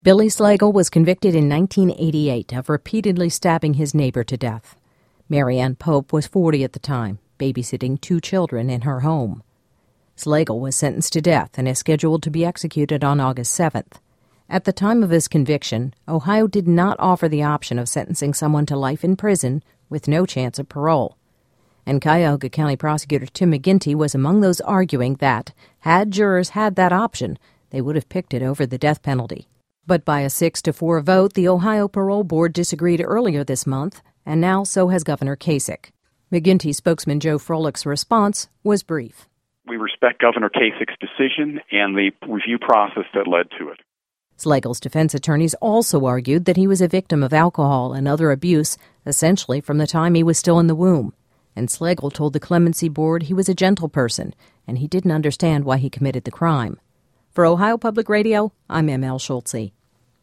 Billy Slagle was convicted in 1988 of repeatedly stabbing his neighbor to death. Mary Ann Pope was 40 at the time, babysitting 2 children in her home. Slagle was sentenced to death and is scheduled to be executed on August 7th. At the time of his conviction, Ohio did not offer the option of sentencing someone to life in prison with no chance of parole. And Cuyahoga County Prosecutor Tim McGinty was among those arguing that, had jurors had that option, they would have picked it over the death penalty. But by a 6-4 vote, the Ohio Parole Board disagreed earlier this month, and now so has Governor Kasich. McGinty spokesman Joe Froelic's response was brief. We respect Governor Kasich's decision and the review process that led to it. Slagle's defense attorneys also argued that he was a victim of alcohol and other abuse, essentially from the time he was still in the womb. And Slagle told the Clemency Board he was a gentle person, and he didn't understand why he committed the crime. For Ohio Public Radio, I'm M.L. Schultze.